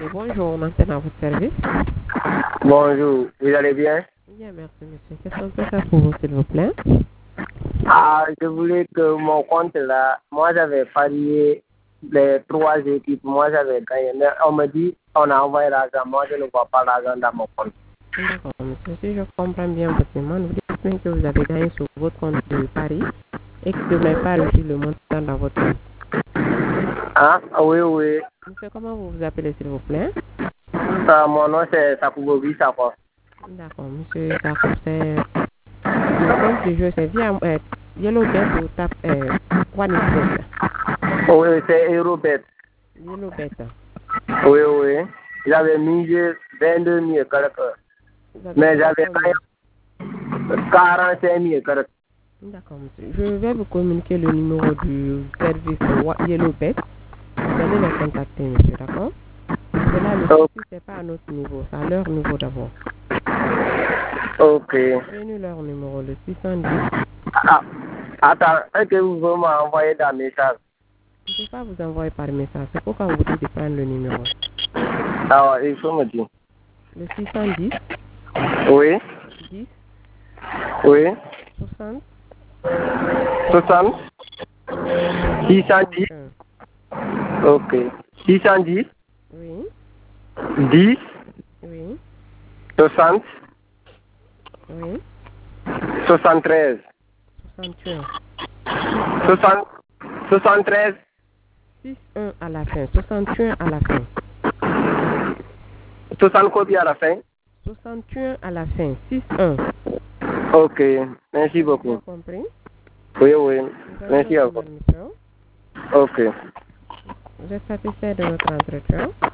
Et bonjour, maintenant à votre service. Bonjour, vous allez bien? Bien, merci monsieur. Qu'est-ce qu'on peut faire pour vous, s'il vous plaît? Ah, je voulais que mon compte là, moi j'avais parié les 3 équipes, moi j'avais gagné. Mais on me dit, on a envoyé l'argent, moi je ne vois pas l'argent dans mon compte. D'accord, monsieur. Si je comprends bien votre demande, vous dites bien que vous avez gagné sur votre compte de Paris et que vous n'avez pas reçu le montant dans votre compte. Ah, oui, oui. Monsieur, comment vous vous appelez, s'il vous plaît? Mon nom c'est Sakoubobi Sakwa. D'accord, monsieur Sarko, c'est le compte de jeu, c'est via YellowBet ou Tap OneXBet. Oui, c'est Eurobet. YellowBet. Oui, oui. J'avais misé 22 000 quelques. Mais j'avais gagné 45 000 quelques. D'accord, monsieur. Je vais vous communiquer le numéro du service YellowBet. Vous allez les contacter, monsieur, d'accord? Parce que là, le souci, c'est pas à notre niveau, c'est à leur niveau d'abord. Ok. Donnez-nous leur numéro, le 610. Ah, attends, est-ce que vous pouvez m'envoyer un message? Je ne peux pas vous envoyer par message, c'est pourquoi on vous dit de prendre le numéro. Ah, il faut me dire. Le 610. Oui. 10. Oui. 60. 60. 610. Ok. 610. Oui. 10. Oui. 60. Oui. 73. 61. 60. 73. 61 à la fin. 61 à la fin. 60 copies à la fin. 61 à la fin. 61. Ok. Merci Vous avez bien beaucoup. compris? Oui, oui. Vous avez Merci à votre vous. numéro. Ok. Vous êtes satisfait de notre entretien?